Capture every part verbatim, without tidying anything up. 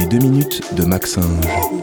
Les deux minutes de Maxime.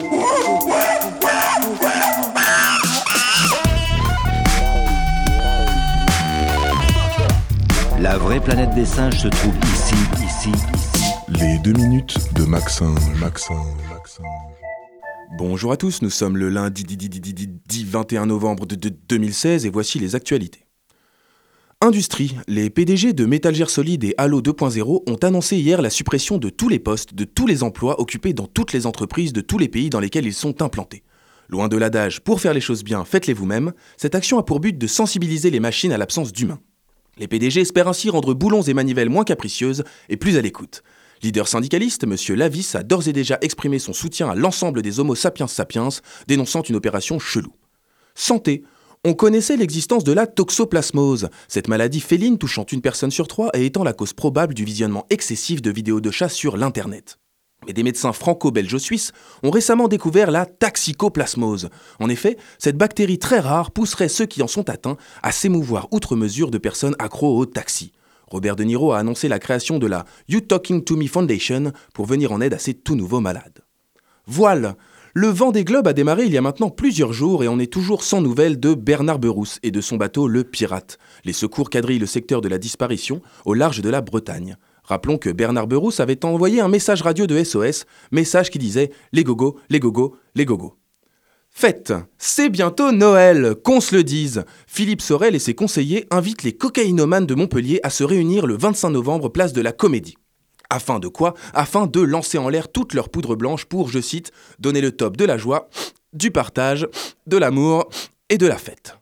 La vraie planète des singes se trouve ici, ici, ici. Les deux minutes de Maxime, Maxime, Maxime. Bonjour à tous, nous sommes le lundi di, di, di, di, di, vingt et un novembre de, de deux mille seize et voici les actualités. Industrie, les P D G de Metal Gear Solid et Halo deux point zéro ont annoncé hier la suppression de tous les postes, de tous les emplois occupés dans toutes les entreprises de tous les pays dans lesquels ils sont implantés. Loin de l'adage « pour faire les choses bien, faites-les vous-même », cette action a pour but de sensibiliser les machines à l'absence d'humains. Les P D G espèrent ainsi rendre boulons et manivelles moins capricieuses et plus à l'écoute. Leader syndicaliste, M. Lavis a d'ores et déjà exprimé son soutien à l'ensemble des Homo sapiens sapiens, dénonçant une opération chelou. Santé. On connaissait l'existence de la toxoplasmose, cette maladie féline touchant une personne sur trois et étant la cause probable du visionnement excessif de vidéos de chats sur l'Internet. Mais des médecins franco-belgeo-suisses ont récemment découvert la taxicoplasmose. En effet, cette bactérie très rare pousserait ceux qui en sont atteints à s'émouvoir outre mesure de personnes accros au taxi. Robert De Niro a annoncé la création de la You Talking to Me Foundation pour venir en aide à ces tout nouveaux malades. Voile. Le Vendée Globe a démarré il y a maintenant plusieurs jours et on est toujours sans nouvelles de Bernard Berousse et de son bateau Le Pirate. Les secours quadrillent le secteur de la disparition au large de la Bretagne. Rappelons que Bernard Berousse avait envoyé un message radio de S O S, message qui disait « Les gogos, les gogos, les gogos ». Fête. C'est bientôt Noël, qu'on se le dise. Philippe Sorel et ses conseillers invitent les cocaïnomanes de Montpellier à se réunir le vingt-cinq novembre place de la Comédie. Afin de quoi ? Afin de lancer en l'air toute leur poudre blanche pour, je cite, donner le top de la joie, du partage, de l'amour et de la fête.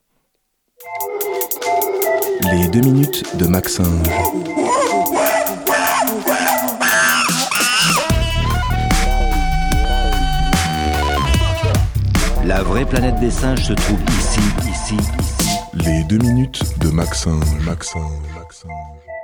Les deux minutes de Maxime. La vraie planète des singes se trouve ici, ici, ici. Les deux minutes de Maxime, Maxime, Maxime.